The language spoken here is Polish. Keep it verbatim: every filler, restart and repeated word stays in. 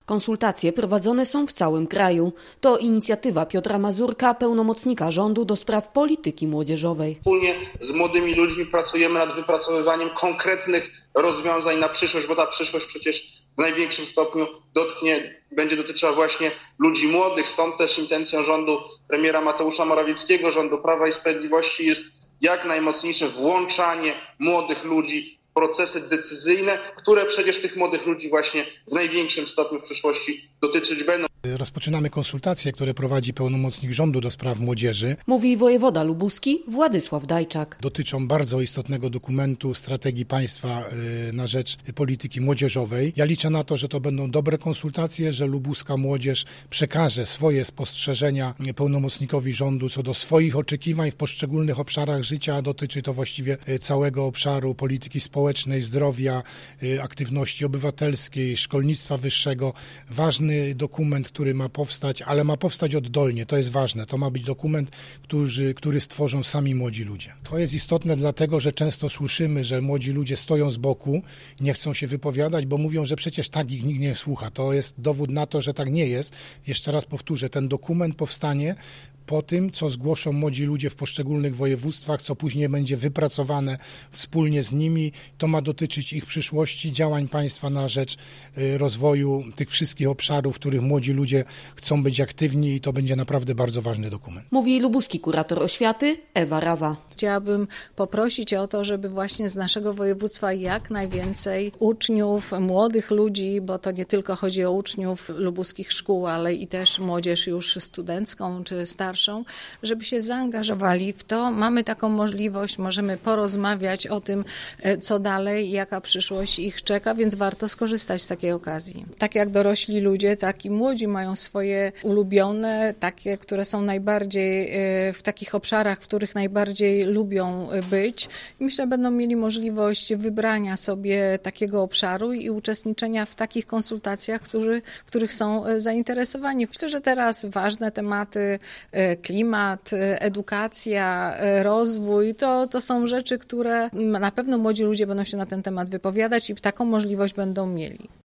Konsultacje prowadzone są w całym kraju. To inicjatywa Piotra Mazurka, pełnomocnika rządu do spraw polityki młodzieżowej. Wspólnie z młodymi ludźmi pracujemy nad wypracowywaniem konkretnych rozwiązań na przyszłość, bo ta przyszłość przecież w największym stopniu dotknie, będzie dotyczyła właśnie ludzi młodych. Stąd też intencją rządu premiera Mateusza Morawieckiego, rządu Prawa i Sprawiedliwości jest jak najmocniejsze włączanie młodych ludzi w procesy decyzyjne, które przecież tych młodych ludzi właśnie w największym stopniu w przyszłości dotyczyć będą. Rozpoczynamy konsultacje, które prowadzi pełnomocnik rządu do spraw młodzieży. Mówi wojewoda lubuski Władysław Dajczak. Dotyczą bardzo istotnego dokumentu strategii państwa na rzecz polityki młodzieżowej. Ja liczę na to, że to będą dobre konsultacje, że lubuska młodzież przekaże swoje spostrzeżenia pełnomocnikowi rządu co do swoich oczekiwań w poszczególnych obszarach życia. Dotyczy to właściwie całego obszaru polityki społecznej, zdrowia, aktywności obywatelskiej, szkolnictwa wyższego. Ważny dokument, który ma powstać, ale ma powstać oddolnie, to jest ważne. To ma być dokument, który, który stworzą sami młodzi ludzie. To jest istotne dlatego, że często słyszymy, że młodzi ludzie stoją z boku, nie chcą się wypowiadać, bo mówią, że przecież tak ich nikt nie słucha. To jest dowód na to, że tak nie jest. Jeszcze raz powtórzę, ten dokument powstanie po tym, co zgłoszą młodzi ludzie w poszczególnych województwach, co później będzie wypracowane wspólnie z nimi. To ma dotyczyć ich przyszłości, działań państwa na rzecz rozwoju tych wszystkich obszarów, w których młodzi ludzie chcą być aktywni i to będzie naprawdę bardzo ważny dokument. Mówi lubuski kurator oświaty Ewa Rawa. Chciałabym poprosić o to, żeby właśnie z naszego województwa jak najwięcej uczniów, młodych ludzi, bo to nie tylko chodzi o uczniów lubuskich szkół, ale i też młodzież już studencką czy starszą, żeby się zaangażowali w to. Mamy taką możliwość, możemy porozmawiać o tym, co dalej, jaka przyszłość ich czeka, więc warto skorzystać z takiej okazji. Tak jak dorośli ludzie, tak i młodzi mają swoje ulubione, takie, które są najbardziej w takich obszarach, w których najbardziej lubią być. Myślę, że będą mieli możliwość wybrania sobie takiego obszaru i uczestniczenia w takich konsultacjach, który, w których są zainteresowani. Myślę, że teraz ważne tematy, klimat, edukacja, rozwój, to, to są rzeczy, które na pewno młodzi ludzie będą się na ten temat wypowiadać i taką możliwość będą mieli.